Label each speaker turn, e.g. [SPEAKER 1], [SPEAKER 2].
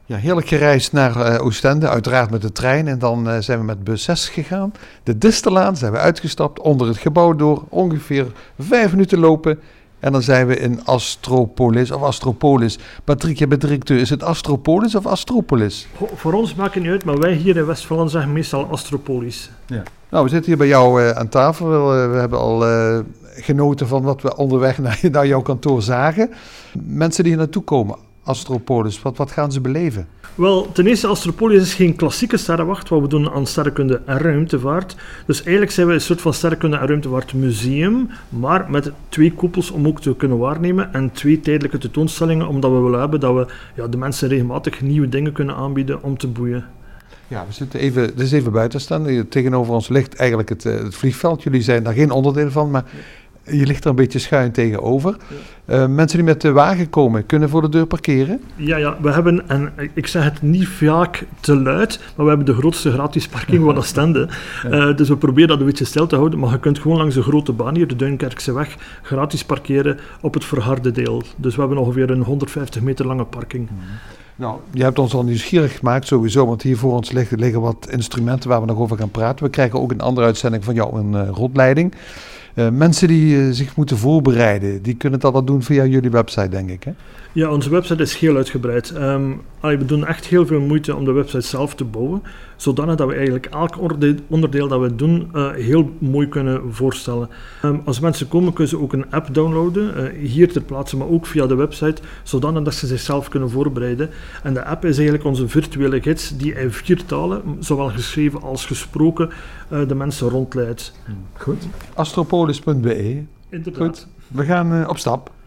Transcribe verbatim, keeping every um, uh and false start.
[SPEAKER 1] Ja, heerlijk gereisd naar uh, Oostende, uiteraard met de trein. En dan uh, zijn we met bus zes gegaan. De Disterlaan zijn we uitgestapt, onder het gebouw door, ongeveer vijf minuten lopen. En dan zijn we in Astropolis of Astropolis. Patrick, jij bent directeur. Is het Astropolis of Astropolis?
[SPEAKER 2] Go, voor ons maakt het niet uit, maar wij hier in West-Vlaanderen zeggen meestal Astropolis.
[SPEAKER 1] Ja. Nou, we zitten hier bij jou uh, aan tafel. Uh, we hebben al uh, genoten van wat we onderweg naar, naar jouw kantoor zagen. Mensen die hier naartoe komen, Astropolis, wat, wat gaan ze beleven?
[SPEAKER 2] Wel, ten eerste, Astropolis is geen klassieke sterrenwacht, wat we doen aan sterrenkunde en ruimtevaart. Dus eigenlijk zijn we een soort van sterrenkunde en ruimtevaartmuseum, maar met twee koepels om ook te kunnen waarnemen en twee tijdelijke tentoonstellingen, omdat we willen hebben dat we ja, de mensen regelmatig nieuwe dingen kunnen aanbieden om te boeien.
[SPEAKER 1] Ja, we zitten even, dit is even buiten staan. Tegenover ons ligt eigenlijk het, het vliegveld. Jullie zijn daar geen onderdeel van, maar je ligt er een beetje schuin tegenover. Ja. Uh, mensen die met de wagen komen, kunnen voor de deur parkeren?
[SPEAKER 2] Ja, ja, we hebben, en ik zeg het niet vaak te luid, maar we hebben de grootste gratis parking van Oostende. Ja. Uh, dus we proberen dat een beetje stil te houden, maar je kunt gewoon langs de grote baan hier, de Duinkerkse weg, gratis parkeren op het verharde deel. Dus we hebben ongeveer een honderdvijftig meter lange parking.
[SPEAKER 1] Mm. Nou, je hebt ons al nieuwsgierig gemaakt sowieso, want hier voor ons liggen, liggen wat instrumenten waar we nog over gaan praten. We krijgen ook een andere uitzending van jou, een uh, rondleiding. Uh, mensen die uh, zich moeten voorbereiden, die kunnen dat al doen via jullie website, denk ik, hè?
[SPEAKER 2] Ja, onze website is heel uitgebreid. Um, allee, we doen echt heel veel moeite om de website zelf te bouwen, zodanig dat we eigenlijk elk onderdeel, onderdeel dat we doen uh, heel mooi kunnen voorstellen. Um, als mensen komen, kunnen ze ook een app downloaden, uh, hier ter plaatse, maar ook via de website, zodanig dat ze zichzelf kunnen voorbereiden. En de app is eigenlijk onze virtuele gids die in vier talen, zowel geschreven als gesproken, uh, de mensen rondleidt.
[SPEAKER 1] Goed. Astropolis punt be.
[SPEAKER 2] Inderdaad.
[SPEAKER 1] Goed, we gaan uh, op stap.